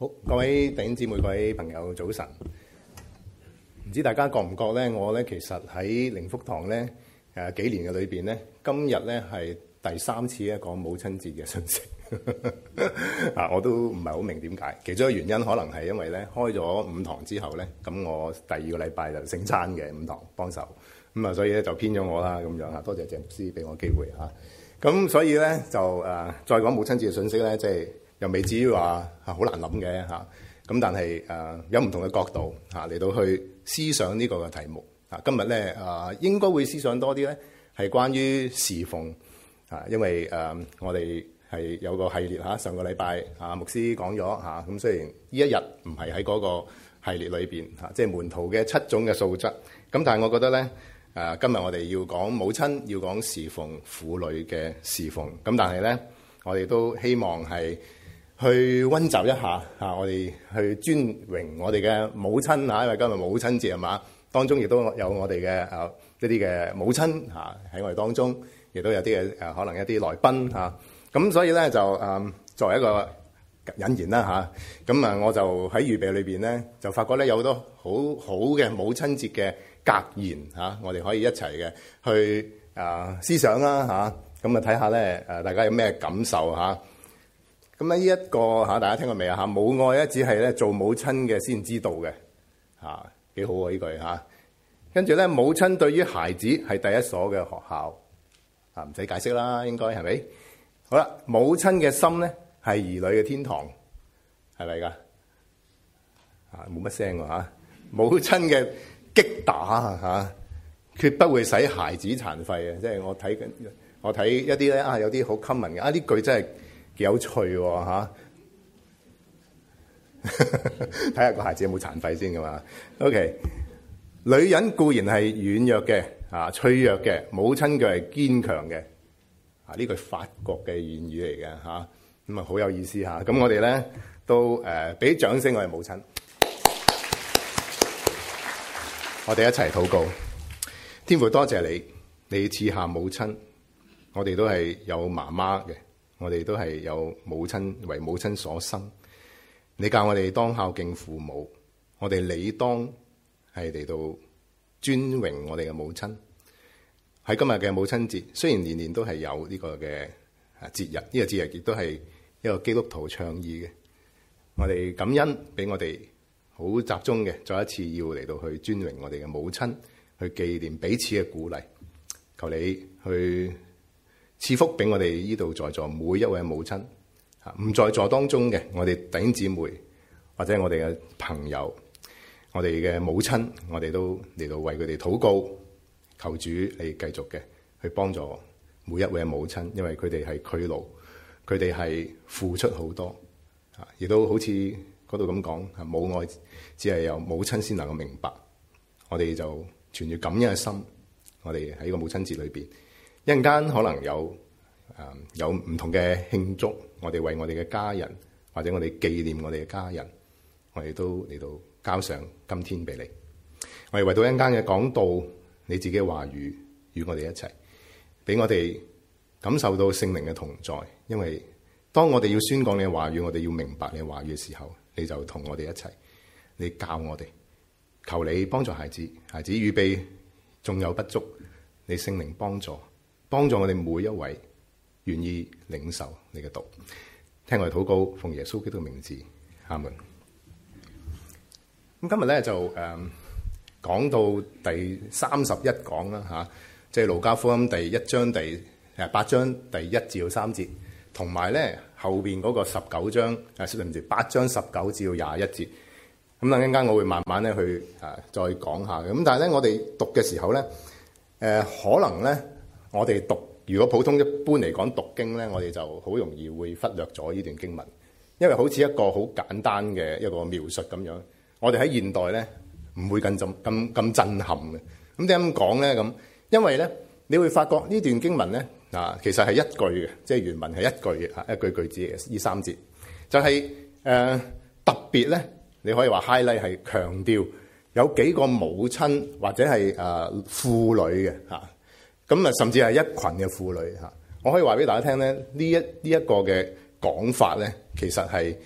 好，各位弟兄姊妹、各位朋友，早晨。唔知大家覺唔覺咧？我咧其實喺靈福堂咧幾年嘅裏邊咧，今日咧係第3次講母親節嘅信息。我都唔係好明點解。其中一個原因可能係因為咧開咗5堂之後咧，咁我第2個禮拜就聖餐嘅5堂幫手，咁啊所以咧就編咗我啦咁樣啊。多謝鄭牧師俾我機會嚇。咁所以咧就再講母親節嘅信息咧，即係又未至於話好難諗嘅嚇。咁但係有唔同嘅角度嚟到去思想呢個嘅題目。今日咧應該會思想多啲咧係關於侍奉因為我哋係有個系列上個禮拜牧師講咗咁雖然呢一日唔係喺嗰個系列裏邊即係門徒嘅7種嘅素質。咁但係我覺得咧今日我哋要講母親，要講侍奉婦女嘅侍奉。咁但係咧我哋都希望係去溫習一下我哋去尊榮我哋嘅母親因為今日母親節係嘛，當中亦都有我哋嘅一啲嘅母親喺我哋當中，亦都有啲嘅可能一啲來賓咁所以咧就作為一個引言啦咁我就喺預備裏邊咧就發覺咧有好多好好嘅母親節嘅格言我哋可以一齊嘅去思想啦咁睇下咧大家有咩感受咁呢一個大家聽過未母愛咧只係咧做母親嘅先知道嘅幾好呢句跟住咧母親對於孩子係第一所嘅學校唔使解釋啦，應該係咪？好啦，母親嘅心咧係兒女嘅天堂，係咪㗎？冇乜聲喎母親嘅擊打決不會使孩子殘廢即係我睇一啲咧有啲好 common 嘅呢句真係幾有趣喎睇下個孩子有冇殘廢先㗎嘛 OK， 女人固然係軟弱嘅脆弱嘅，母親佢係堅強嘅呢句法國嘅諺語嚟嘅咁啊好有意思咁我哋咧都俾掌聲我哋母親我哋一齊禱告。天父多謝你，你賜下母親，我哋都係有媽媽嘅，我哋都係有母親為母親所生。你教我哋當孝敬父母，我哋理當係嚟到尊榮我哋嘅母親。喺今日嘅母親節，雖然年年都係有呢個嘅節日，呢個節日亦都係一個基督徒倡議嘅。我哋感恩俾我哋好集中嘅，再一次要嚟到去尊榮我哋嘅母親，去紀念彼此嘅鼓勵。求你去賜福俾我哋呢度在座每一位母親，唔在座當中嘅我哋弟兄姊妹或者我哋嘅朋友，我哋嘅母親，我哋都嚟到為佢哋禱告。求主你繼續嘅去幫助每一位母親，因為佢哋係劬勞，佢哋係付出好多，亦都好似嗰度咁講，母愛只係由母親先能夠明白。我哋就存住感恩嘅心，我哋喺個母親節裏邊，一陣間可能有唔同嘅慶祝，我哋為我哋嘅家人或者我哋紀念我哋嘅家人，我哋都嚟到交上今天俾你。我哋為到一陣間嘅講道，你自己嘅話語與我哋一齊，俾我哋感受到聖靈嘅同在。因為當我哋要宣講你嘅話語，我哋要明白你嘅話語嘅時候，你就同我哋一齊，你教我哋。求你幫助孩子，孩子預備仲有不足，你聖靈幫助我哋每一位願意領受你嘅道。聽我哋禱告，奉耶穌基督嘅名字，阿門。咁今日咧就講到第31講啦即係路加福音第1章8章第1至到3節，同埋咧後邊嗰個19章8章19至到21節。咁等陣間我會慢慢咧去再講下嘅。咁但係咧我哋讀嘅時候咧可能咧我哋讀，如果普通一般嚟講讀經咧，我哋就好容易會忽略咗呢段經文，因為好似一個好簡單嘅一個描述咁樣。我哋喺現代咧唔會咁震撼嘅。咁點解咁講咧？咁因為咧你會發覺呢段經文咧其實係一句嘅，即係原文係一句子嘅呢3節，就係特別咧，你可以話 highlight 係強調有幾個母親或者係婦女嘅咁甚至係一群嘅婦女我可以話俾大家聽咧，呢一個嘅講法咧，其實係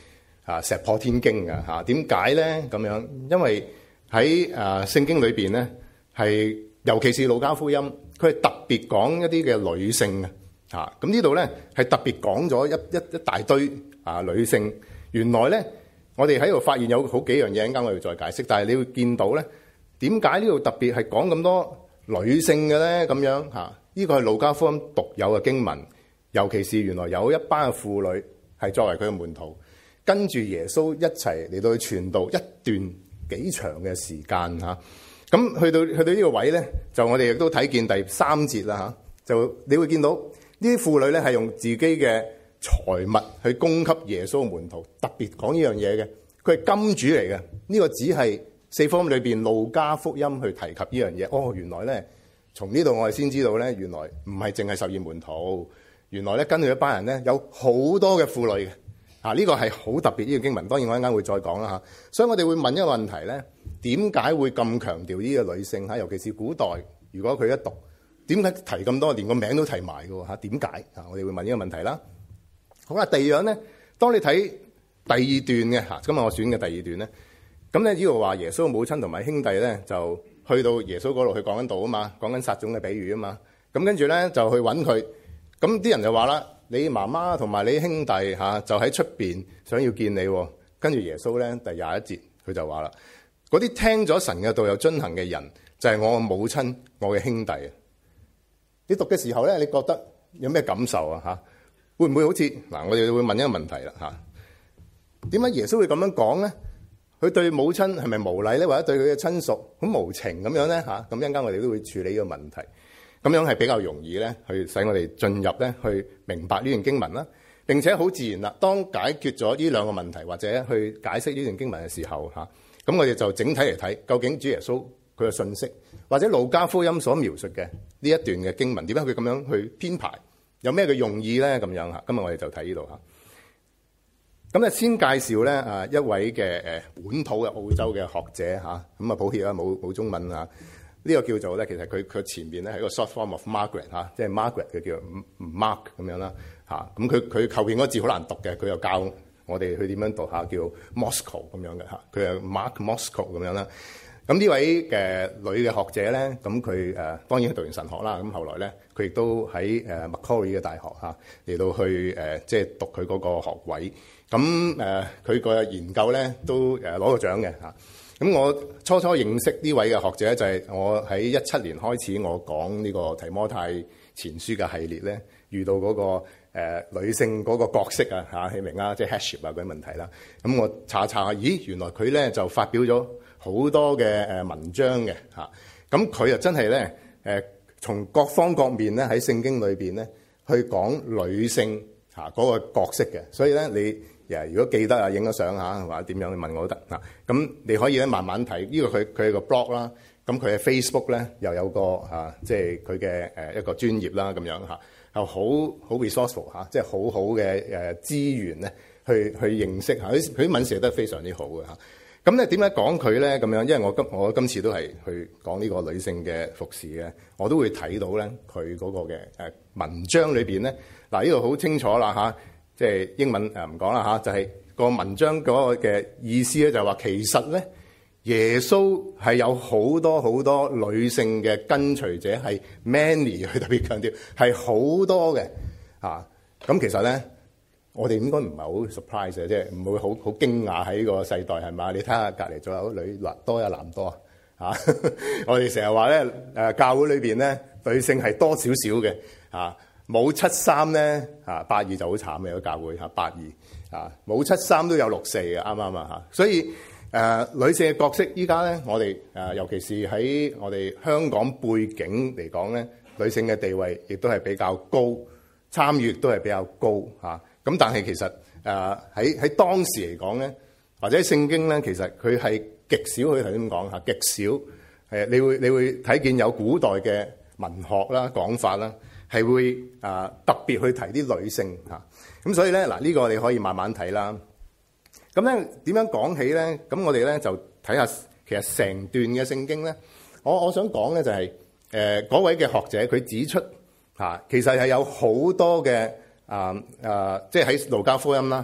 石破天驚嘅嚇。點解咧咁樣？因為喺聖經裏邊咧，係尤其是路加福音，佢係特別講一啲嘅女性嘅嚇。咁呢度咧係特別講咗一大堆女性。原來咧，我哋喺度發現有好幾樣嘢，陣間我哋再解釋。但係你會見到咧，點解呢度特別係講咁多女性嘅咧？咁樣嚇，呢個係路加福音獨有嘅經文。尤其是原來有一班嘅婦女係作為佢嘅門徒，跟住耶穌一齊嚟到去傳道一段幾長嘅時間嚇。咁去到呢個位咧，就我哋亦都睇見第3節啦嚇。就你會見到呢啲婦女咧係用自己嘅財物去供給耶穌嘅門徒，特別講呢樣嘢嘅。佢係金主嚟嘅，呢個只係4福音裏邊路加福音去提及呢樣嘢。哦，原來咧從呢度我哋先知道咧，原來唔係淨係12門徒。原來咧跟住一班人咧有好多嘅婦女嘅，呢個係好特別呢個經文。當然我一陣間會再講啦嚇。所以我哋會問一個問題咧，點解會咁強調呢個女性嚇？尤其是古代，如果佢一讀，點解提咁多，連個名都提埋嘅喎嚇？點解啊？我哋會問呢個問題啦。好啦，第二樣咧，當你睇第2段嘅嚇，今日我選嘅第2段咧，咁咧呢度話耶穌嘅母親同埋兄弟咧就去到耶穌嗰度去講緊道啊嘛，講緊撒種嘅比喻啊嘛。咁跟住咧就去揾佢。咁啲人就話啦，你媽媽同埋你兄弟就喺出邊想要見你。跟住耶穌咧第21節佢就話啦，嗰啲聽咗神嘅道又遵行嘅人，就係我嘅母親，我嘅兄弟。你讀嘅時候咧，你覺得有咩感受啊？嚇，會唔會好似嗱？我哋會問一個問題啦嚇，點解耶穌會咁樣講咧？佢對母親係咪無禮咧，或者對佢嘅親屬好無情咁樣咧嚇？咁一陣間我哋都會處理呢個問題。咁樣係比較容易咧，去使我哋進入咧，去明白呢段經文啦。並且好自然啦，當解決咗呢兩個問題，或者去解釋呢段經文嘅時候嚇，咁我哋就整體嚟睇，究竟主耶穌佢嘅信息，或者路加福音所描述嘅呢一段嘅經文，點解佢咁樣去編排，有咩嘅用意咧？咁樣嚇，今日我哋就睇呢度嚇。咁咧先介紹咧一位嘅本土嘅澳洲嘅學者嚇，咁啊抱歉啦，冇中文啊。呢個叫做咧，其實佢前面咧係一個 short form of Margaret 嚇，即係 Margaret 佢叫 Mark 咁樣啦嚇。咁佢後邊嗰個字好難讀嘅，佢又教我哋去點樣讀下，叫 Moscow 咁樣嘅嚇。佢係 Mark Moscow 咁樣啦。咁呢位嘅女嘅學者咧，咁佢當然係讀完神學啦。咁後來咧，佢亦都喺Macquarie 嘅大學嚇嚟到去即係讀佢嗰個學位。咁佢個研究咧都攞過獎嘅嚇。咁我初認識呢位嘅學者就係我喺17年開始我講呢個提摩太前書嘅系列咧，遇到嗰個女性嗰個角色啊嚇，你明啦，即係 headship 啊嗰啲問題啦。咁我查下，咦，原來佢咧就發表咗好多嘅文章嘅嚇。咁佢又真係咧從各方各面咧喺聖經裏邊咧去講女性嚇嗰個角色嘅，所以咧你。如果記得啊，影咗相嚇，或者點樣去問我都得嗱。咁你可以咧慢慢睇，呢個佢係個 blog 啦。咁佢喺 Facebook 咧又有個即係佢嘅一個專頁啦咁樣嚇，又好 resourceful 嚇，即係好好嘅資源咧去認識嚇。佢啲文寫得非常之好嘅嚇。咁咧點解講佢咧咁樣？因為我今次都係去講呢個女性嘅服侍嘅，我都會睇到咧佢嗰個嘅文章裏邊咧嗱，呢度好清楚啦嚇。即係英文唔講啦嚇，就係個文章嗰個嘅意思咧，就係話其實咧，耶穌係有好多好多女性嘅跟隨者，係 many 佢特別強調係好多嘅嚇。咁其實咧，我哋應該唔係好 surprise 嘅，即係唔會好驚訝喺呢個世代係嘛？你睇下隔離仲有女多呀男多啊嚇！我哋成日話咧教會裏邊咧女性係多少少嘅嚇。冇73咧82就好慘嘅，個教會82冇73都有64嘅，啱唔啱啊？所以女性嘅角色依家咧，我哋尤其是喺我哋香港背景嚟講咧，女性嘅地位亦都係比較高，參與亦都係比較高嚇。咁但係其實喺當時嚟講咧，或者聖經咧，其實佢係極少，佢頭先講嚇，極少你會睇見有古代嘅文學啦講法啦。係會特別去提啲女性嚇，咁所以咧嗱呢個你可以慢慢睇啦。咁咧點樣講起咧？咁我哋咧就睇下其實成段嘅聖經咧，我想講咧就係嗰位嘅學者佢指出其實係有好多嘅即係喺路加福音啦嚇，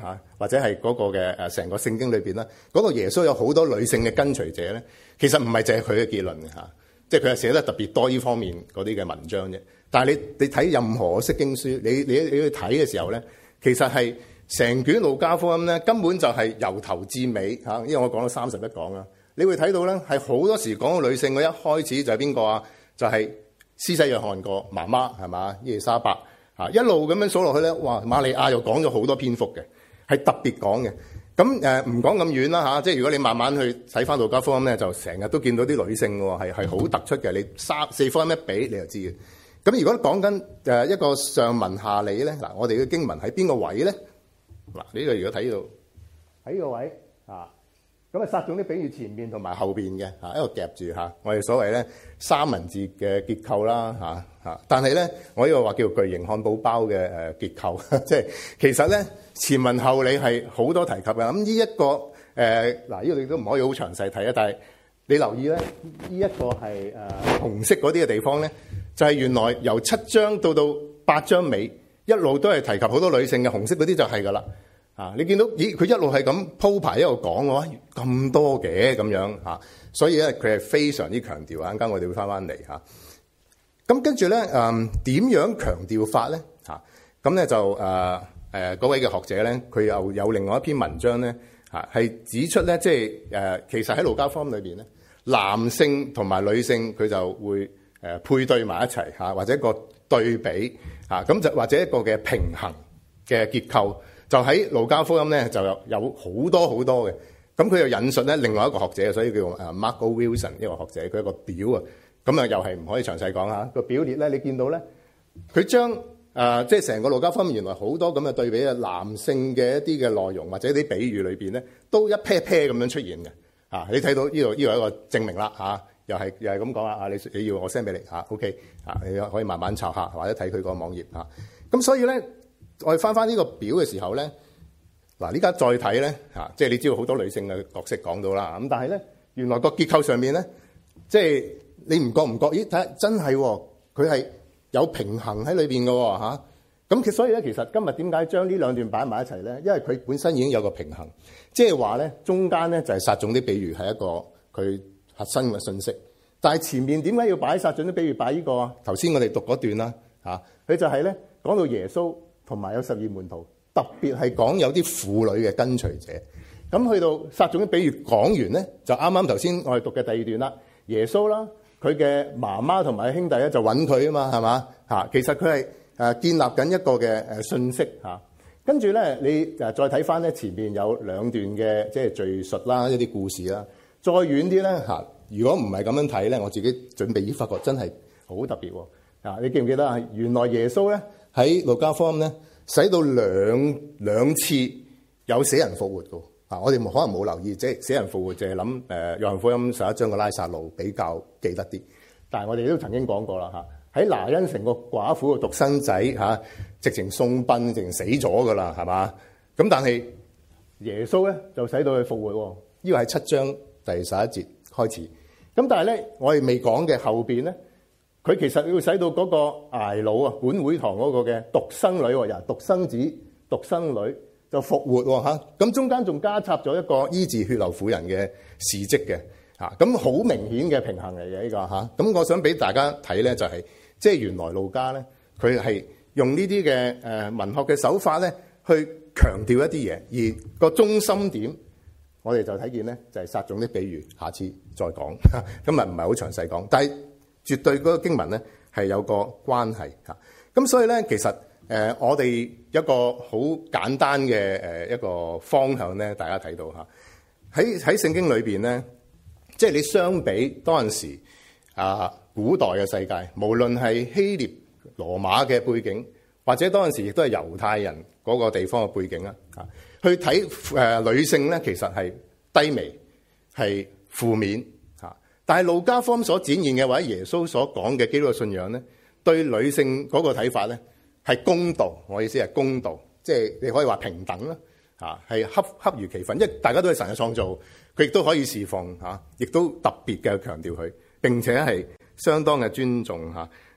或者係嗰個嘅成個聖經裏邊咧，嗰個耶穌有好多女性嘅跟隨者咧，其實唔係淨係佢嘅結論嘅嚇，即係佢係寫得特別多呢方面嗰啲嘅文章啫。但係你睇任何釋經書，你去睇嘅時候咧，其實係成卷路加福音咧，根本就係由頭至尾嚇，因為我講咗31講啦，你會睇到咧係好多時講到女性，我一開始就係邊個啊？就係施洗約翰個媽媽係嘛，伊麗莎白嚇，一路咁樣數落去咧，哇！瑪利亞又講咗好多篇幅嘅，係特別講嘅。咁唔講咁遠啦嚇，即係如果你慢慢去睇翻路加福音咧，就成日都見到啲女性喎，係好突出嘅。你4福音一比，你就知嘅。咁如果講緊一個上文下理咧，嗱，我哋嘅經文喺邊個位咧？嗱，呢個如果睇到喺呢個位啊，咁啊撒種啲比喻前面同埋後邊嘅嚇，一個夾住嚇，我哋所謂咧三文治嘅結構啦嚇。但係咧，我呢個話叫巨型漢堡包嘅結構，即係其實咧前文後理係好多提及嘅。咁呢一個嗱，呢個你都唔可以好詳細睇啊，但係你留意咧，呢一個係紅色嗰啲嘅地方咧，就係原來由7章到8章尾，一路都係提及好多女性嘅，紅色嗰啲就係噶啦。你見到咦，佢一路係咁鋪排一路講嘅話，咁多嘅咁樣嚇，所以咧佢係非常之強調啊。陣間我哋會翻嚟嚇。咁跟住咧點樣強調法咧嚇？咁咧就嗰位嘅學者咧，佢又有另外一篇文章咧嚇，係指出咧，即係其實喺路加福音裏邊咧，男性同埋女性佢就會配對埋一齊嚇，或者一個對比嚇，咁就或者一個嘅平衡嘅結構。就喺路加福音咧，就有好多好多嘅。咁佢又引述咧另外一個學者，所以叫 Mark O. Wilson 一個學者，佢有個表啊。咁啊又係唔可以詳細講嚇。個表列咧，你見到咧，佢將即係成個路加福音原來好多咁嘅對比啊，男性嘅一啲嘅內容或者啲比喻裏邊咧，都一 pair pair 咁樣出現嘅。你睇到呢度係一個證明啦嚇，又係咁講啊。你要我 send 俾你嚇 ，OK 你可以慢慢查下或者睇佢個網頁嚇。咁所以咧。我哋翻呢個表嘅時候咧，嗱呢家再睇咧嚇，即係你知道好多女性嘅角色講到啦。咁但係咧，原來個結構上面咧，即係你唔覺唔覺？咦，睇下真係佢係有平衡喺裏邊嘅嚇。咁所以咧，其實今日點解將呢兩段擺埋一齊咧？因為佢本身已經有個平衡，即係話咧中間咧就係撒種啲比喻係一個佢核心嘅信息。但係前面點解要擺撒種啲比喻擺呢個啊？頭先我哋讀嗰段啦嚇，佢就係咧講到耶穌。同埋有12門徒，特別係講有啲婦女嘅跟隨者。咁去到撒種啲比喻講完咧，就啱啱頭先我哋讀嘅第二段啦。耶穌啦，佢嘅媽媽同埋兄弟咧就揾佢啊嘛，係嘛嚇？其實佢係建立緊一個嘅信息嚇。跟住咧，你再睇翻咧前面有2段嘅即係敘述啦，一啲故事啦。再遠啲咧嚇，如果唔係咁樣睇咧，我自己準備已發覺真係好特別喎。你記唔記得啊？原來耶穌咧。喺路加福音咧，使到兩次有死人復活嘅。我哋可能冇留意，即係死人復活，淨係諗約翰福音11章嘅拉撒路比較記得啲。但係我哋都曾經講過啦嚇，喺拿因城個寡婦個獨生仔嚇，直情送殯，直情死咗噶啦，係嘛？咁但係耶穌咧就使到佢復活。呢個係7章第11節開始。咁但係咧，我哋未講嘅後邊咧。佢其實要使到嗰個睚魯啊，本會堂嗰個嘅獨生女，由獨生子、獨生女就復活嚇。咁中間仲加插咗一個醫治血流婦人嘅事蹟嘅嚇。咁好明顯嘅平衡嚟嘅呢個嚇。咁我想俾大家睇咧，就係即係原來路加咧，佢係用呢啲嘅文學嘅手法咧，去強調一啲嘢，而個中心點我哋就睇見咧，就係撒種啲比喻，下次再講。今日唔係好詳細講，但係。絕對嗰個經文咧係有個關係嚇，咁所以咧其實我哋一個好簡單嘅一個方向咧，大家睇到嚇喺聖經裏邊咧，即係你相比當陣時古代嘅世界，無論係希臘羅馬嘅背景，或者當陣時亦都係猶太人嗰個地方嘅背景啦嚇，去睇女性咧，其實係低微係負面。但係路加福音所展現嘅或者耶穌所講嘅基督嘅信仰咧，對女性嗰個睇法咧係公道，我意思係公道，即係你可以話平等啦，係恰如其分，因為大家都係神嘅創造，佢亦都可以侍奉亦都特別嘅強調佢，並且係相當嘅尊重嚇。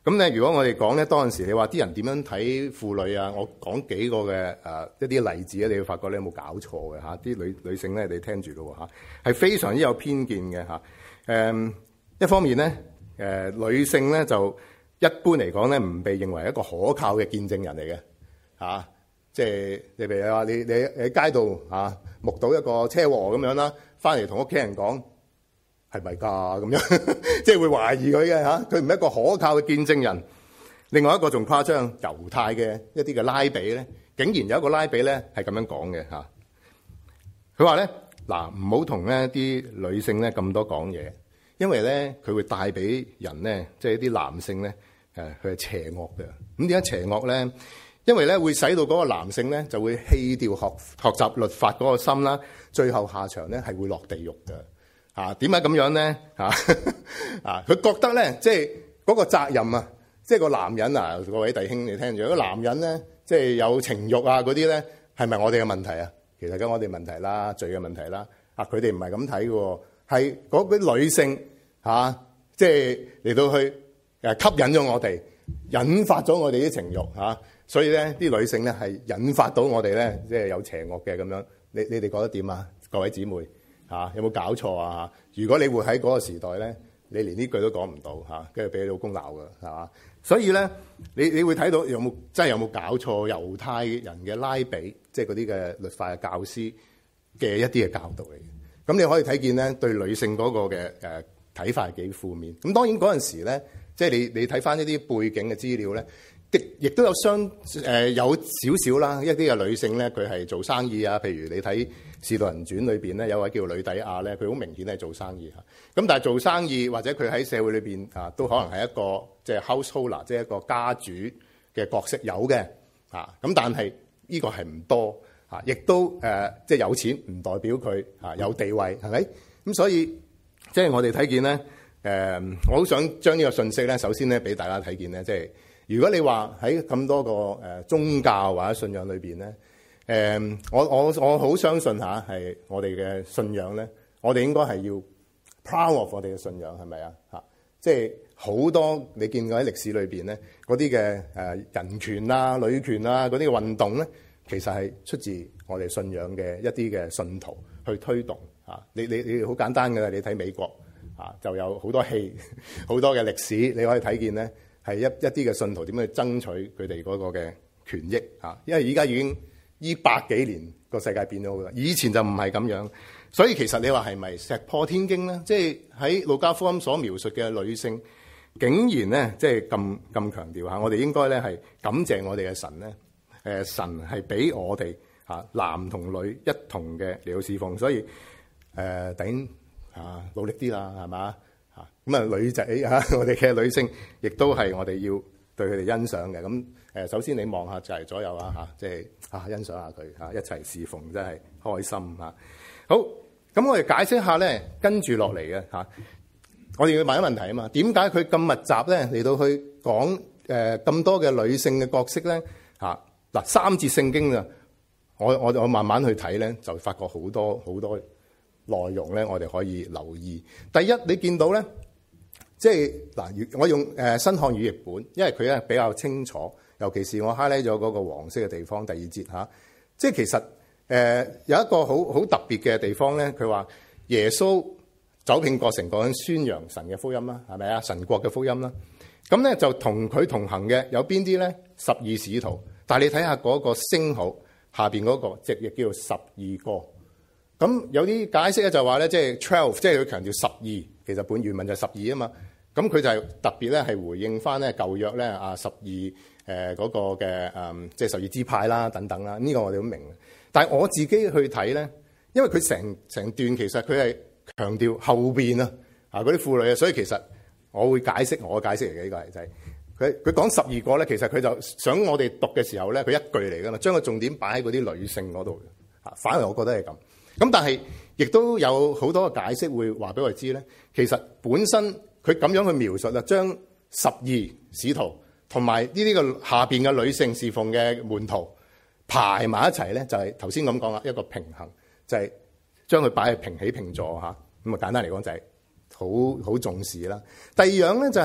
咁咧，如果我哋講咧，當陣時你話啲人點樣睇婦女啊？我講幾個嘅一啲例子咧，你會發覺你有冇搞錯嘅嚇？啲女性咧，你聽住咯嚇，係非常之有偏見嘅嚇。一方面咧，女性咧就一般嚟講咧，唔被認為一個可靠嘅見證人嚟嘅嚇。即係你譬如話，你喺街度嚇目睹一個車禍咁樣啦，翻嚟同屋企人講。係咪㗎咁樣？即係會懷疑佢嘅嚇，佢唔係一個可靠嘅見證人。另外一個仲誇張，猶太嘅一啲嘅拉比咧，竟然有一個拉比咧係咁樣講嘅嚇。佢話咧嗱，唔好同呢啲女性咧咁多講嘢，因為咧佢會帶俾人咧，即係啲男性咧佢係邪惡嘅。咁點解邪惡咧？因為咧會使到嗰個男性咧就會棄掉學習律法嗰個心啦，最後下場咧係會落地獄嘅。點解咁樣咧？佢覺得咧，即係嗰個責任啊，即係個男人啊，各位弟兄你聽住，個男人咧，即係有情慾啊嗰啲咧，係咪我哋嘅問題啊？其實梗係我哋問題啦，罪嘅問題啦。佢哋唔係咁睇嘅，係嗰啲女性即係嚟到去吸引咗我哋，引發咗我哋啲情慾嚇。所以咧，啲女性咧係引發到我哋咧，即係有邪惡嘅咁樣。你哋覺得點啊？各位姊妹？有冇搞錯啊？如果你活喺嗰個時代咧，你連呢句都講唔到跟住俾你老公鬧㗎，係嘛？所以咧，你會睇到真係有冇搞錯？猶太人嘅拉比，即係嗰啲嘅律法嘅教師嘅一啲嘅教導嚟嘅。咁你可以睇見咧，對女性嗰個嘅睇法係幾負面。咁當然嗰陣時咧，即係你睇翻一啲背景嘅資料咧，亦都有有少少啦，一啲嘅女性咧，佢係做生意啊。譬如你睇《使徒行傳》裏邊咧，有位叫呂底亞咧，佢好明顯係做生意嚇。咁但係做生意或者佢喺社會裏邊都可能係一個即係 householder，即係一個家主嘅角色有嘅嚇。咁但係呢個係唔多嚇，亦都即係有錢唔代表佢有地位，係咪？咁所以即係我哋睇見咧，我好想將呢個信息咧，首先咧俾大家睇見咧，即係如果你話喺咁多個宗教或者信仰裏邊咧。我好相信係我哋嘅信仰咧，我哋應該係要 proud of 我哋嘅信仰，係咪啊？即係好多你見過喺歷史裏邊咧，嗰啲嘅人權啊、女權啊嗰啲嘅運動咧，其實係出自我哋信仰嘅一啲嘅信徒去推動你好簡單㗎啦，你睇美國就有好多戲、好多嘅歷史，你可以睇見咧係一啲嘅信徒點樣去爭取佢哋嗰個嘅權益因為而家已經呢百幾年個世界變咗好啦，以前就唔係咁樣，所以其實你話係咪石破天驚咧？即係喺路加福音所描述嘅女性，竟然咧即係咁強調我哋應該咧係感謝我哋嘅神咧，神係俾我哋男同女一同嘅嚟到侍奉，所以弟兄努力啲啦，係嘛咁女仔我哋嘅女性亦都係我哋要對佢哋欣賞嘅。咁首先你望下就係左右即係欣賞下佢一齊侍奉，真係開心好，咁我哋解釋下咧，跟住落嚟嘅我哋要問一問題啊嘛，點解佢咁密集咧嚟到去講咁多嘅女性嘅角色咧嗱3節聖經啊，我慢慢去睇咧，就發覺好多內容咧，我哋可以留意。第一，你見到咧，即係嗱，我用新漢語譯本，因為佢咧比較清楚。尤其是我 highlight 咗嗰個黃色嘅地方，第2節即係其實有一個好特別嘅地方咧，佢話耶穌走遍各城各鄉宣揚神嘅福音啦，係咪啊？神國嘅福音啦，咁咧就同佢同行嘅有邊啲咧？12使徒，但係你睇下嗰個星號下邊嗰個，即係亦叫做12個。咁有啲解釋咧就話咧，即係 12，即係佢強調12，其實本原文就係12啊嘛。咁佢就係特別咧係回應翻咧舊約咧12。嗰個嘅即係12支派啦，等等啦，呢個我哋都明。但係我自己去睇咧，因為佢成段其實佢係強調後邊嗰啲婦女啊，所以其實我會解釋我嘅解釋嚟嘅呢個係就係佢講12個咧，其實佢就想我哋讀嘅時候咧，佢一句嚟噶嘛，將個重點擺喺嗰啲女性嗰度反而我覺得係咁。咁但係亦都有好多嘅解釋會話俾我哋知咧，其實本身佢咁樣去描述啦，將12使徒。同埋呢啲嘅下邊嘅女性侍奉嘅門徒排埋一齊咧，就係頭先咁講啦，一個平衡，就係將佢擺喺平起平坐咁啊，簡單嚟講就係好重視啦。第二樣咧就係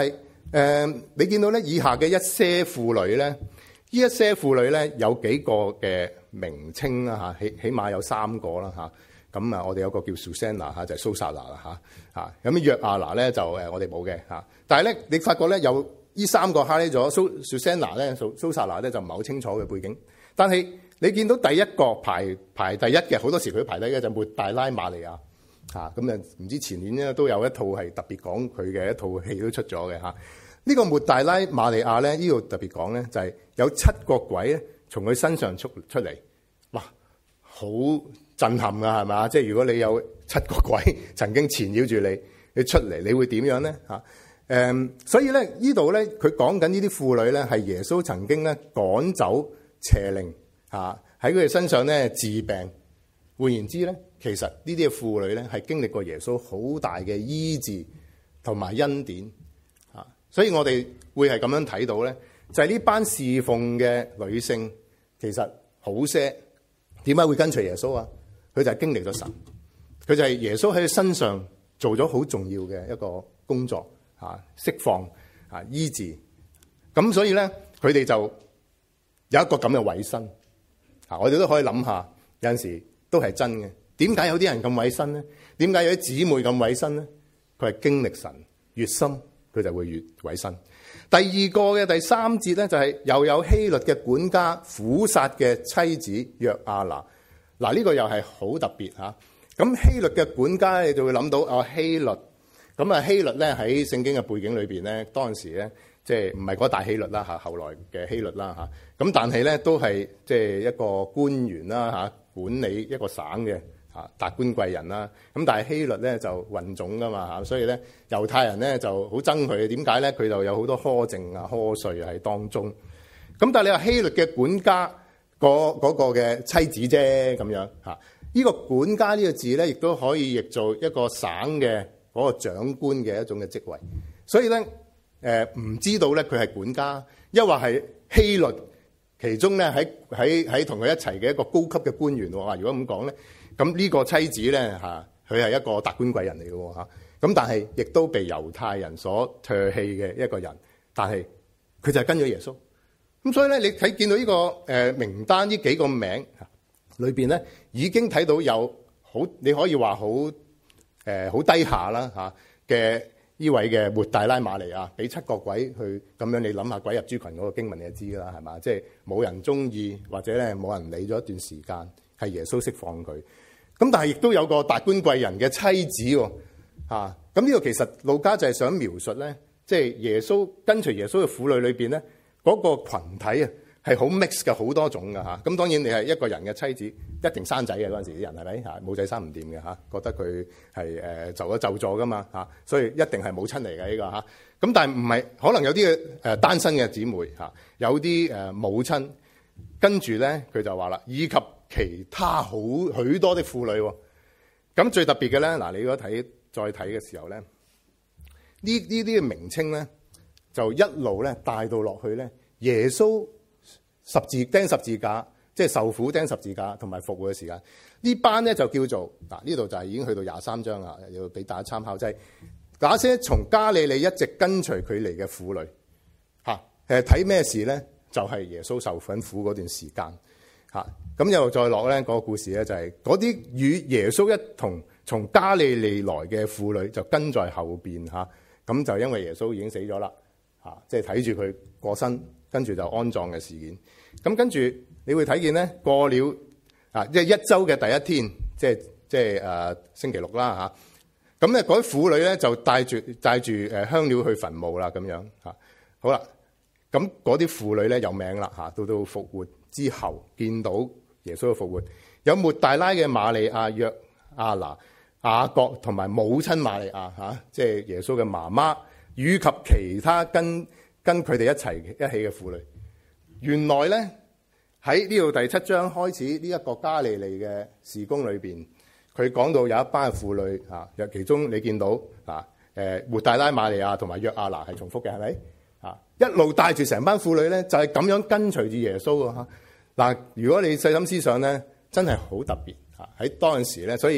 你見到咧以下嘅一些婦女咧，呢一些婦女咧有幾個嘅名稱啦嚇，起碼有3個啦嚇。咁啊，我哋有個叫 Susanna 嚇，就係蘇撒拿啦嚇。咁約亞拿咧就我哋冇嘅嚇。但係咧，你發覺咧有呢3個 highlight 咗，Susanna 咧、蘇撒拿咧就唔係好清楚嘅背景。但係你見到第一個排第一嘅，好多時佢排第一嘅就抹大拉瑪利亞嚇。咁啊，唔知前年咧都有一套係特別講佢嘅一套戲都出咗嘅嚇。呢個抹大拉瑪利亞咧，呢度特別講咧就係有7個鬼咧從佢身上出嚟，哇，好震撼㗎係嘛？即係如果你有7個鬼曾經纏繞住你出嚟，你會點樣咧嚇？所以咧呢度咧佢講緊呢啲婦女咧係耶穌曾經咧趕走邪靈嚇，喺佢哋身上咧治病。換言之咧，其實呢啲嘅婦女咧係經歷過耶穌好大嘅醫治同埋恩典嚇，所以我哋會係咁樣睇到咧，就係呢班侍奉嘅女性其實好些，點解會跟隨耶穌啊？佢就係經歷咗神，佢就係耶穌喺佢身上做咗好重要嘅一個工作嚇，釋放嚇醫治。咁所以咧，佢哋就有一個咁嘅委身嚇，我哋都可以諗下，有陣時都係真嘅。點解有啲人咁委身咧？點解有啲姊妹咁委身咧？佢係經歷神越深，佢就會越委身。第二個嘅第3節咧，就係又有希律嘅管家苦殺嘅妻子約亞拿。嗱，呢個又係好特別嚇。咁希律嘅管家你就會諗到希律。咁啊希律咧喺聖經嘅背景裏邊咧，當時咧即係唔係嗰大希律啦嚇，後來嘅希律啦嚇。咁但係咧都係即係一個官員啦嚇，管理一個省嘅嚇達官貴人啦。咁但係希律咧就混種噶嘛嚇，所以咧猶太人咧就好憎佢。點解咧？佢就有好多苛政啊、苛稅喺當中。咁但係你話希律嘅管家嗰個嘅妻子啫咁樣嚇，呢個管家呢個字咧，亦都可以譯做一個省嘅嗰個長官嘅一種嘅職位。所以咧唔知道咧佢係管家，抑或係希律其中咧喺同佢一齊嘅一個高級嘅官員喎。如果咁講咧，咁呢個妻子咧嚇，佢係一個達官貴人嚟嘅喎嚇。咁但係亦都被猶太人所唾棄嘅一個人，但係佢就係跟咗耶穌。咁所以咧，你睇見到呢個名單呢幾個名裏邊咧，已經睇到有好，你可以話好好低下啦嚇嘅呢位嘅抹大拉瑪利亞，俾7個鬼去咁樣，你諗下鬼入豬群嗰個經文你就知㗎啦，係嘛？即係冇人中意或者咧冇人理咗一段時間，係耶穌釋放佢。咁但係亦都有個達官貴人嘅妻子喎嚇。咁呢個其實路加就係想描述咧，即係耶穌跟隨耶穌嘅婦女裏邊咧。嗰個羣體啊，係好 mix 嘅，好多種㗎嚇。咁當然你係一個人嘅妻子，一定生仔嘅嗰陣時啲人係咪嚇？冇仔生唔掂嘅嚇，覺得佢係就咗咒詛㗎嘛嚇，所以一定係母親嚟嘅呢個嚇。咁但係唔係，可能有啲嘅單身嘅姊妹嚇，有啲母親，跟住咧佢就話啦，以及其他好許多的婦女喎。咁最特別嘅咧，嗱你如果再睇嘅時候咧，呢啲嘅名稱咧。就一路咧帶到落去咧，耶穌釘十字架，即係受苦釘十字架同埋復活嘅時間，呢班咧就叫做嗱，呢度就係已經去到23章啦，要俾大家參考，就係那些從加利利一直跟隨佢嚟嘅婦女嚇，睇咩事咧？就係耶穌受苦嗰段時間嚇，咁又再落咧嗰個故事咧，就係嗰啲與耶穌一同從加利利來嘅婦女就跟在後邊嚇，咁就因為耶穌已經死咗啦。即係睇住佢過身，跟住就安葬嘅事件。咁跟住你會睇見咧，過了即係1週嘅第一天，即係星期6啦嚇。咁咧嗰啲婦女咧就帶住香料去墳墓啦咁樣嚇。好啦，咁嗰啲婦女咧有名啦嚇。到復活之後，見到耶穌嘅復活，有抹大拉嘅瑪利亞、約亞拿、雅各同埋母親瑪利亞嚇，即係耶穌嘅媽媽。以及其他跟佢哋一起嘅婦女，原來咧喺呢度第7章開始呢一個加利利嘅事工裏邊，佢講到有一班婦女有其中你見到抹大拉瑪利亞同埋約亞拿係重複嘅，係咪一路帶住成班婦女咧，就係咁樣跟隨住耶穌嗱。如果你細心思想咧，真係好特別喺當陣時咧，所以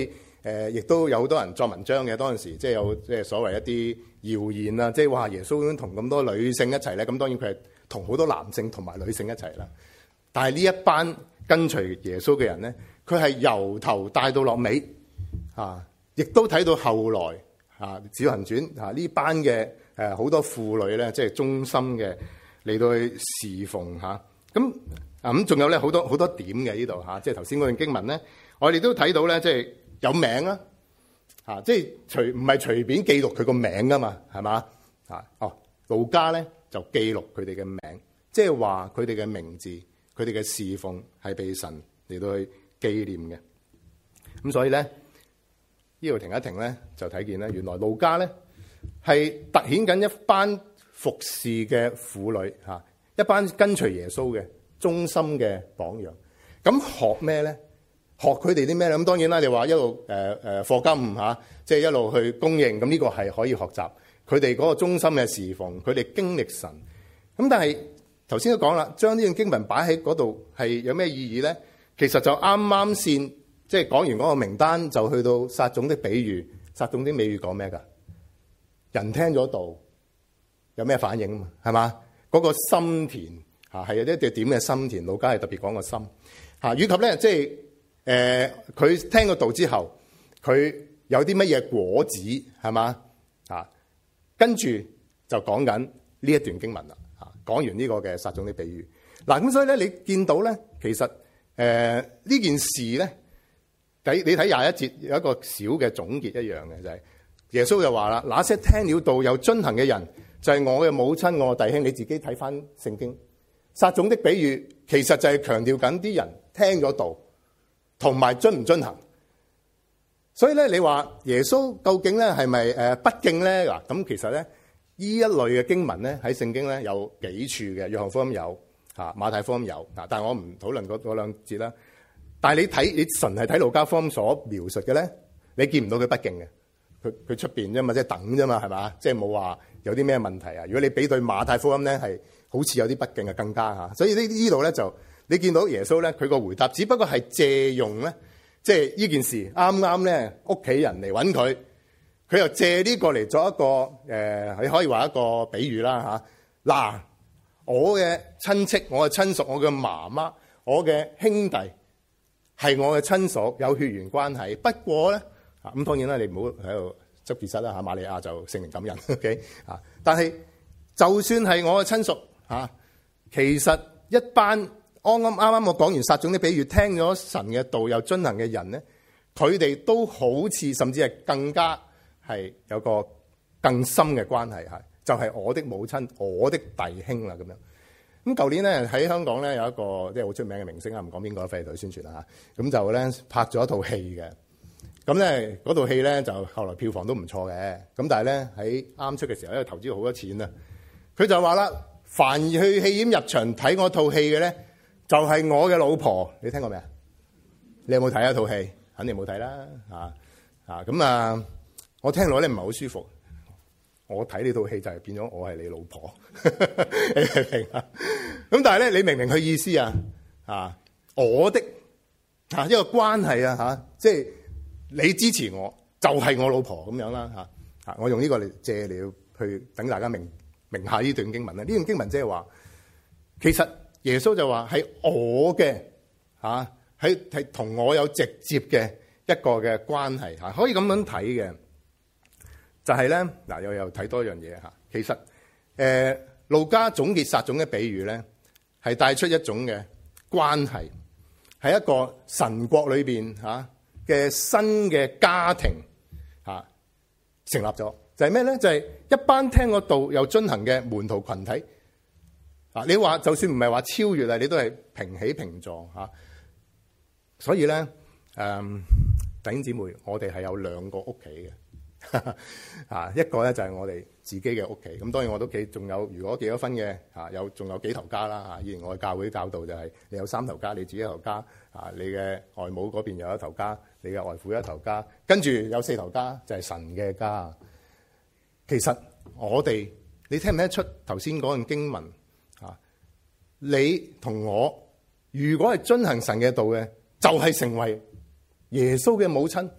亦都有好多人作文章嘅。當陣時即係有即係所謂一啲謠言啊，即係話耶穌同咁多女性一齊咧。咁當然佢係同好多男性同埋女性一齊啦。但係呢一班跟隨耶穌嘅人咧，佢係由頭帶到落尾啊！亦都睇到後來啊，《使徒行傳》啊呢班嘅好多婦女咧，即係忠心嘅嚟到去侍奉嚇。咁仲有咧好多點嘅呢度嚇，即係頭先嗰段經文咧，我哋都睇到咧，即係有名啦嚇，即係唔係隨便記錄佢個名噶嘛，係嘛啊？路加咧就記錄佢哋嘅名，即係話佢哋嘅名字。佢哋嘅侍奉係被神嚟到去紀念嘅，咁所以咧呢度停一停咧，就睇見咧原來路加咧係凸顯緊一班服侍嘅婦女嚇，一班跟隨耶穌嘅忠心嘅榜樣。咁學咩咧？學佢哋啲咩咧？咁當然啦，你話一路課金嚇，即係一路去供應，咁呢個係可以學習佢哋嗰個忠心嘅侍奉，佢哋經歷神。咁但係頭先都講啦，將呢段經文擺喺嗰度係有咩意義咧？其實就啱啱先，即係講完嗰個名單，就去到撒種的比喻。撒種的比喻講咩㗎？人聽咗道有咩反應啊？嘛係嘛？嗰個心田嚇係有一隻點嘅心田，路加係特別講個心嚇，以及咧即係佢聽個道之後，佢有啲乜嘢果子係嘛啊？跟住就講緊呢一段經文啦。講完呢個嘅撒種的比喻，嗱咁所以咧，你見到咧，其實呢件事咧，你睇21節有一個小嘅總結一樣嘅，就係耶穌就話啦：那些聽了道又遵行嘅人，就係我嘅母親，我嘅弟兄。你自己睇翻聖經，撒種的比喻其實就係強調緊啲人聽咗道同埋遵唔遵行。所以咧，你話耶穌究竟咧係咪不敬咧？嗱，咁其實咧。呢一類嘅經文咧喺聖經咧有幾處嘅，約翰福音有嚇，馬太福音有嗱，但係我唔討論嗰兩節啦。但係你純係睇路加福音所描述嘅咧，你見唔到佢不敬嘅，佢出邊啫嘛，即係等啫嘛，係嘛？即係冇話有啲咩問題啊。如果你比對馬太福音咧，係好似有啲不敬嘅更加嚇。所以呢度咧就你見到耶穌咧，佢個回答只不過係借用咧，即係呢件事啱啱咧屋企人嚟揾佢。佢又借呢個嚟做一個你可以話一個比喻啦嚇。嗱，我嘅親戚、我嘅親屬、我嘅媽媽、我嘅兄弟係我嘅親屬，有血緣關係。不過咧，咁當然啦，你唔好喺度執結室啦嚇。瑪利亞就聖靈感人 ，OK 啊。但係就算係我嘅親屬嚇，其實一班啱啱我講完撒種的比喻，聽咗神嘅道又遵行嘅人咧，佢哋都好似甚至係更加。係有個更深嘅關係，係就係我的母親、我的弟兄啦咁樣。咁舊年咧喺香港咧有一個即係好出名嘅明星啊，唔講邊個，費事宣傳啦嚇。咁就咧拍咗一套戲嘅。咁咧嗰套戲咧就後來票房都唔錯嘅。咁但係咧喺啱出嘅時候，因為投資好多錢啊，佢就話啦：凡去戲院入場睇我套戲嘅咧，就係我嘅老婆。你聽過未啊？你有冇睇一套戲？肯定冇睇啦咁啊！我聽落咧唔係好舒服，我睇呢套戲就係變咗我係你老婆，你明唔明啊？咁但係咧，你明唔明佢意思啊？我的一個關係即係你支持我，就係我老婆咁樣啦嚇。我用呢個嚟借嚟去等大家明下呢段經文啦。呢段經文即係話，其實耶穌就話係我嘅係同我有直接嘅一個嘅關係嚇，可以咁樣睇嘅。就係咧，嗱又睇多一樣嘢嚇。其實路加總結撒種嘅比喻咧，係帶出一種嘅關係，係一個神國裏邊嘅新嘅家庭成立咗。就係咩咧？就係一班聽個道又遵行嘅門徒群體。你話就算唔係話超越啊，你都係平起平坐嚇。所以咧，弟兄姊妹，我哋係有兩個屋企嘅。一個咧就係我哋自己嘅屋企，咁當然我屋企仲有，如果結咗婚嘅仲有幾頭家啦。以前我嘅教會教導就係你有3頭家，你自己一頭家你嘅外母嗰邊有一頭家，你嘅外父一頭家，跟住有4頭家就係神嘅家。其實我哋你聽唔聽得出頭先嗰段經文你同我如果係遵行神嘅道嘅，就係成為耶穌嘅母親。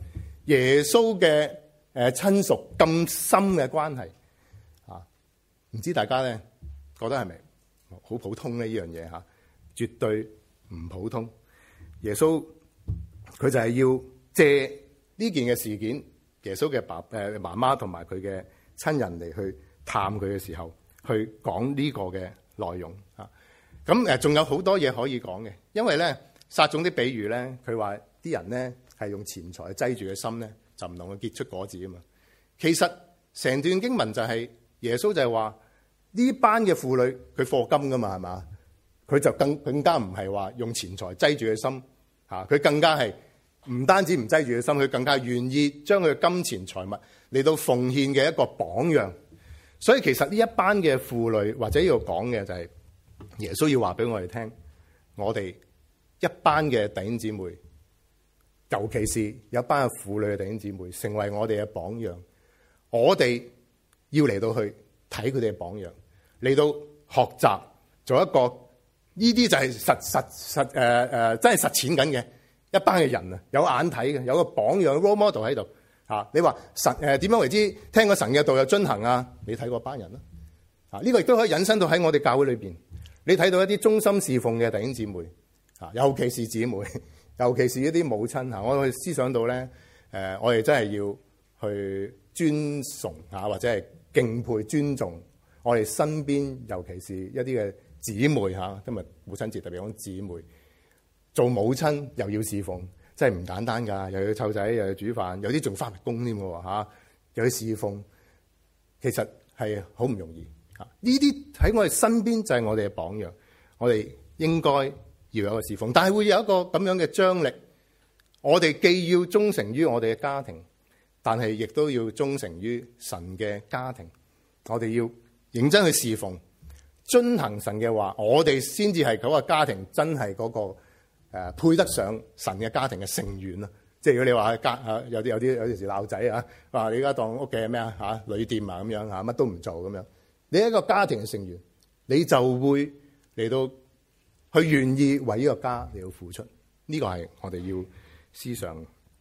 耶穌嘅親屬咁深嘅關係啊，唔知大家咧覺得係咪好普通咧？呢樣嘢嚇，絕對唔普通。耶穌佢就係要借呢件嘅事件，耶穌嘅媽媽同埋佢嘅親人嚟去探佢嘅時候，去講呢個嘅內容啊。咁仲有好多嘢可以講嘅，因為咧撒種啲比喻咧，佢話啲人咧係用錢財擠住嘅心咧，就唔能夠結出果子啊嘛。其實成段經文就係耶穌就係話呢班嘅婦女佢課金噶嘛，係嘛？佢就更加唔係話用錢財擠住嘅心嚇，佢更加係唔單止唔擠住嘅心，佢更加願意將佢嘅金錢財物嚟到奉獻嘅一個榜樣。所以其實呢一班嘅婦女或者要講嘅就係耶穌要話俾我哋聽，我哋一班嘅弟兄姊妹，尤其是有一班嘅婦女嘅弟兄姊妹，成為我哋嘅榜樣。我哋要嚟到去睇佢哋嘅榜樣，嚟到學習做一個呢啲就係真係實踐緊嘅一班嘅人啊，有眼睇嘅，有個榜樣 role model 喺度嚇。你話神點樣為之聽過神嘅道又遵行啊？你睇過班人啦嚇，呢個亦都可以引申到喺我哋教會裏邊。你睇到一啲忠心侍奉嘅弟兄姊妹嚇，尤其是姊妹，尤其是一啲母親嚇，我哋思想到咧我哋真係要去尊崇嚇，或者係敬佩尊重我哋身邊，尤其是一啲嘅姊妹嚇。今日母親節特別講姊妹，做母親又要侍奉，真係唔簡單㗎，又要湊仔，又要煮飯，有啲仲翻埋工添喎嚇，又要侍奉，其實係好唔容易嚇。呢啲喺我哋身邊就係我哋嘅榜樣，我哋應該要有一個侍奉，但係會有一個咁樣嘅張力。我哋既要忠誠於我哋嘅家庭，但係亦都要忠誠於神嘅家庭。我哋要認真去侍奉，遵行神嘅話，我哋先至係嗰個家庭真係嗰個配得上神嘅家庭嘅成員啊！即係如果你話有陣時鬧仔啊，話你而家當屋企係咩啊嚇旅店啊咁樣嚇，乜都唔做咁樣，你一個家庭嘅成員，你就會嚟到去願意為呢個家嚟到付出。呢個係我哋要思想。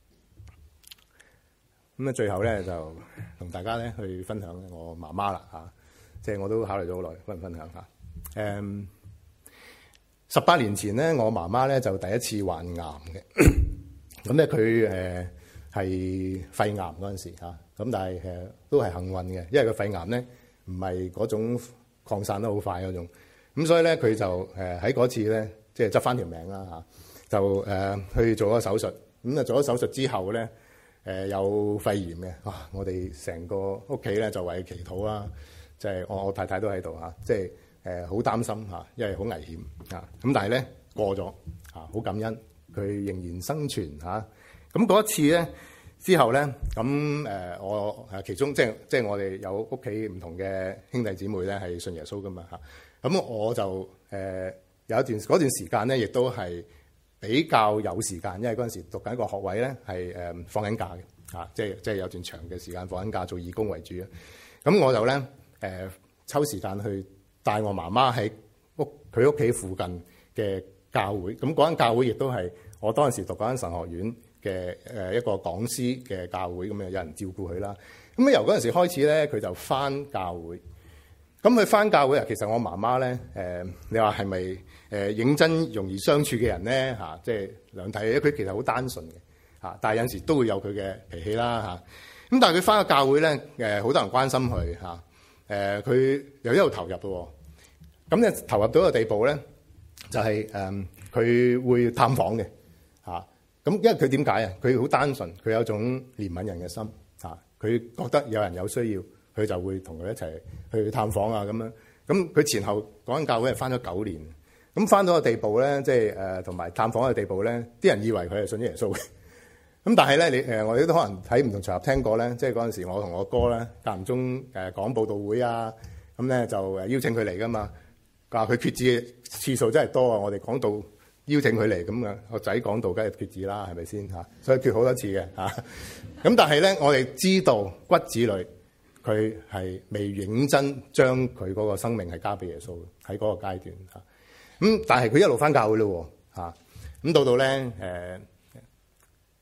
咁啊，最後咧就同大家咧去分享我媽媽啦嚇，即係我都考慮咗好耐，分享下。18年前咧，我媽媽咧就第一次患癌嘅。咁咧佢係肺癌嗰陣時嚇，咁但係都係幸運嘅，因為個肺癌咧唔係嗰種擴散得好快嗰種。咁所以咧佢就喺嗰次咧，即係執翻條命啦嚇，就去做咗手術。咁啊做咗手術之後咧，有肺炎嘅。哇！我哋成個屋企咧就為佢祈禱啦，即係我太太都喺度嚇，即係好擔心嚇，因為好危險嚇。咁但係咧過咗嚇，好感恩佢仍然生存嚇。咁嗰一次咧之後咧，咁我其中即係我哋有屋企唔同嘅兄弟姊妹咧係信耶穌噶嘛嚇。咁我就有嗰段時間咧，亦都係比較有時間，因為嗰陣時讀緊一個學位咧，係放緊假嘅嚇，即係有段長嘅時間放緊假做義工為主啊。咁我就咧抽時間去帶我媽媽喺佢屋企附近嘅教會。咁嗰間教會亦都係我當時讀嗰間神學院嘅一個講師嘅教會，咁有人照顧佢啦。咁由嗰陣時開始咧，佢就返教會。咁佢返教會啊，其實我媽媽咧你話係咪認真容易相處嘅人咧嚇？即係兩睇，佢其實好單純嘅嚇，但係有陣時都會有佢嘅脾氣啦嚇。咁但係佢返個教會咧，好多人關心佢嚇。佢又一路投入嘅，咁咧投入到一個地步咧，就係佢會探訪嘅嚇。咁因為佢點解啊？佢好單純，佢有一種憐憫人嘅心嚇。佢覺得有人有需要，佢就會同佢一齊去探訪啊咁樣。咁佢前後嗰間教會係返咗9年，咁返到個地步咧，即係同埋探訪嘅地步咧，啲人以為佢係信咗耶穌嘅。咁但係咧，我哋都可能喺唔同場合聽過咧，即係嗰陣時我同我哥咧間唔中講佈道會啊，咁咧就邀請佢嚟噶嘛。話佢決志嘅次數真係多啊！我哋講道邀請佢嚟，咁啊個仔講道梗係決志啦，係咪先嚇？所以決好多次嘅嚇。咁但係咧，我哋知道骨子裏佢係未認真將佢嗰個生命係交俾耶穌嘅，喺嗰個階段嚇。咁但係佢一路返教會咯嚇。咁到咧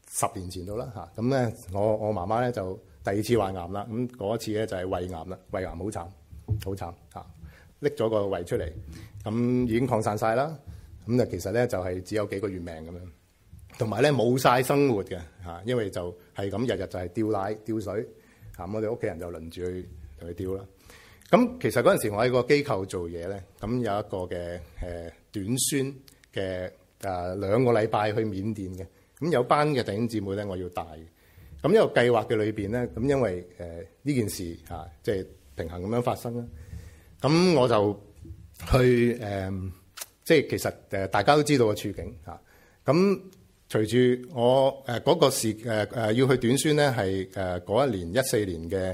10年前到啦嚇。咁咧我媽媽咧就第2次患癌啦。咁嗰一次咧就係胃癌啦，胃癌好慘嚇，拎咗個胃出嚟，咁已經擴散晒啦。咁就其實咧就係只有幾個月命咁樣，同埋咧冇晒生活嘅嚇，因為就係咁日日就係吊奶吊水嚇。我哋屋企人就輪住去同佢吊啦。咁其實嗰陣時我喺個機構做嘢咧，咁有一個嘅短宣嘅2個禮拜去緬甸嘅，咁有班嘅弟兄姊妹咧我要帶。咁一個計劃嘅裏邊咧，咁因為呢件事嚇即係平衡咁樣發生啦，咁我就去即係其實大家都知道個處境嚇。咁隨住我嗰個時要去短宣咧，係嗰一年14年嘅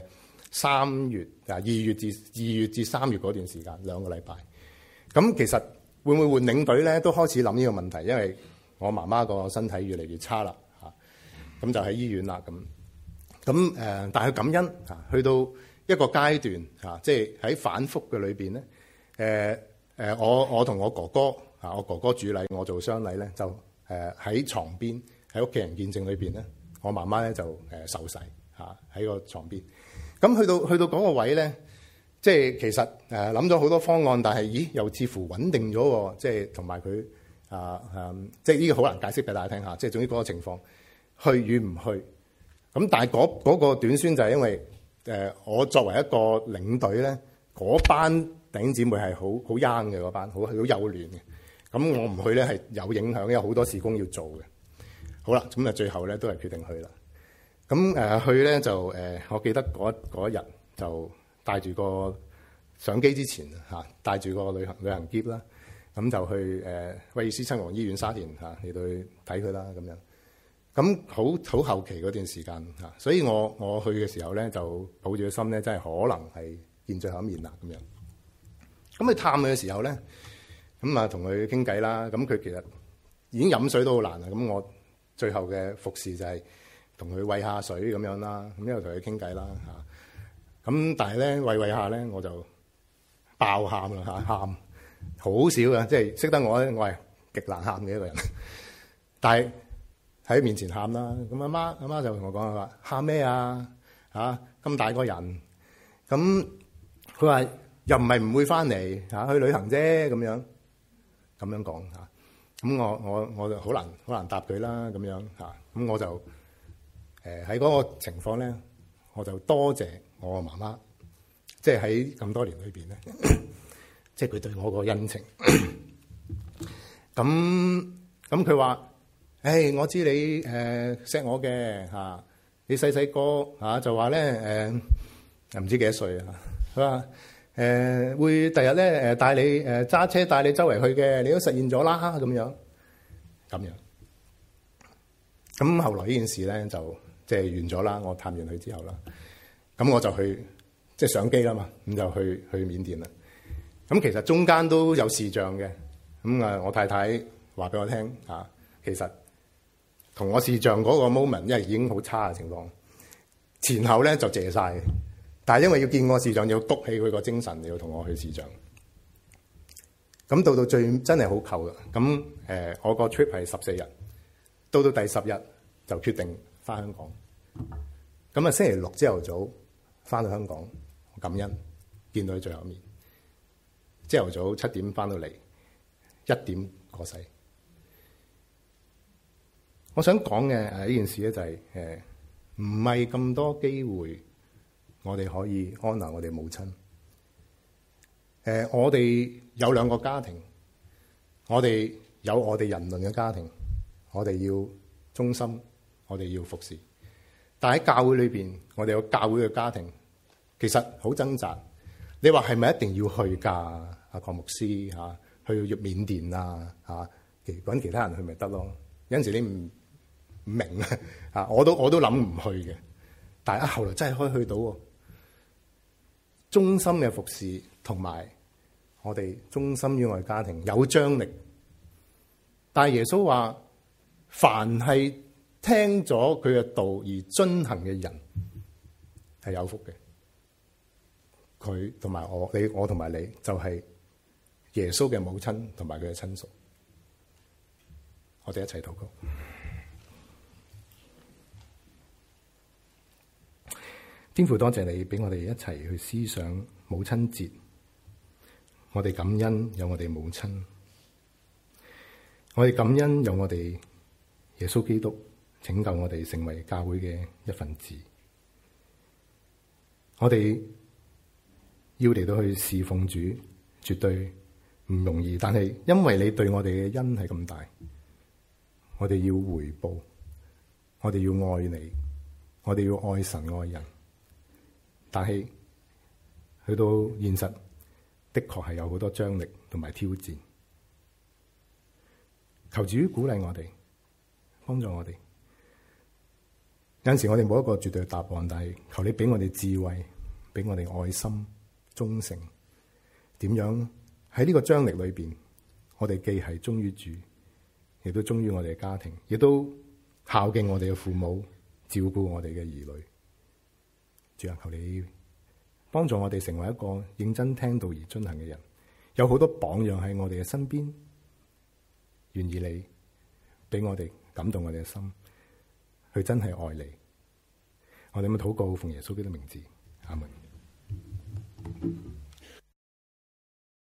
2月至3月嗰段時間2個禮拜。咁其實會唔會換領隊咧？都開始諗呢個問題，因為我媽媽個身體越嚟越差啦嚇。咁就喺醫院啦咁但係感恩嚇，去到一個階段嚇，即係喺反覆嘅裏邊咧，我同我哥哥嚇，我哥哥主禮，我做喪禮咧，就喺床邊喺屋企人見證裏邊咧，我媽媽咧就受洗嚇喺個床邊。咁去到嗰個位咧，即係其實諗咗好多方案，但係咦又似乎穩定咗喎，即係同埋佢即係呢個好難解釋俾大家聽下，即係總之嗰個情況去與唔去。咁但係嗰個短宣就係因為我作為一個領隊咧，嗰班弟兄姊妹係好 young 嘅，嗰班好幼嫩嘅。咁我唔去咧係有影響，有好多事工要做嘅。好啦，咁啊最後咧都係決定去啦。咁去咧就我記得嗰一日就帶住個上機之前嚇，帶住個旅行篋啦，咁就去威爾斯親王醫院沙田嚇嚟到去睇佢啦咁樣。咁好後期嗰段時間嚇，所以我去嘅時候咧就抱住個心咧，真係可能係見最後一面啦咁樣。咁去探佢嘅時候咧，咁啊同佢傾偈啦。咁佢其實已經飲水都好難啦。咁我最後嘅服侍就係同佢餵下水咁樣啦。咁一路同佢傾偈啦嚇。咁但係咧餵下咧，我就爆喊啦嚇，喊好少嘅，即係識得我咧，我係極難喊嘅一個人。但係喺面前喊啦，咁阿媽就同我講話：喊咩啊？嚇咁大個人，咁佢話又唔係唔會翻嚟嚇，去旅行啫咁樣講嚇。咁我就好難答佢啦咁樣嚇。咁我就喺嗰個情況咧，我就多謝我媽媽，即係喺咁多年裏邊咧，即係佢對我個恩情。咁佢話。我知你錫我嘅嚇，你細細個嚇就話咧唔知幾多歲啊？佢話會第日咧帶你揸車帶你周圍去嘅，你都實現咗啦咁樣。咁後來呢件事咧就即係完咗啦。我探完佢之後啦，咁我就去即係上機啦嘛，咁就去緬甸啦。咁其實中間都有視像嘅，咁我太太話俾我聽嚇，其實。同我視像嗰個 moment，因為已經好差嘅情況，前後咧就謝晒。但係因為要見我視像，要谷起佢個精神，你要同我去視像。咁到最真係好扣啦。咁我個 trip 係14日，到第10日就決定翻香港。咁星期6朝頭早翻到香港，感恩見到佢最後一面。朝頭早7點翻到嚟，1點過世。我想講嘅呢件事咧就係唔係咁多機會，我哋可以安撫我哋母親。我哋有2個家庭，我哋有我哋人倫嘅家庭，我哋要忠心，我哋要服侍。但喺教會裏邊，我哋有教會嘅家庭，其實好掙扎。你話係咪一定要去㗎？阿鄺牧師嚇，去緬甸啊嚇，揾其他人去咪得咯？有陣時你唔明啊！我都諗唔去嘅，但係後來真係可以去到喎。忠心嘅服侍同埋我哋忠心於我哋家庭有張力，但係耶穌話：凡係聽咗佢嘅道而遵行嘅人係有福嘅。佢同埋我同埋你就係耶穌嘅母親同埋佢嘅親屬。我哋一齊禱告。 天父，多謝你俾我哋一齊去思想母親節，我哋感恩有我哋母親，我哋感恩有我哋耶穌基督拯救我哋成為教會嘅一份子。我哋要嚟到去侍奉主，絕對唔容易，但係因為你對我哋嘅恩係咁大，我哋要回報，我哋要愛你，我哋要愛神愛人。但係去到現實，的確係有好多張力同埋挑戰。求主鼓勵我哋，幫助我哋。有陣時我哋冇一個絕對嘅答案，但係求你俾我哋智慧，俾我哋愛心、忠誠。點樣喺呢個張力裏邊，我哋既係忠於主，亦都忠於我哋嘅家庭，亦都孝敬我哋嘅父母，照顧我哋嘅兒女。主啊，求你幫助我哋成為一個認真聽道而遵行嘅人。有好多榜樣喺我哋嘅身邊，願意你俾我哋感動我哋嘅心，去真係愛你。我哋咁禱告，奉耶穌基督名字，阿門。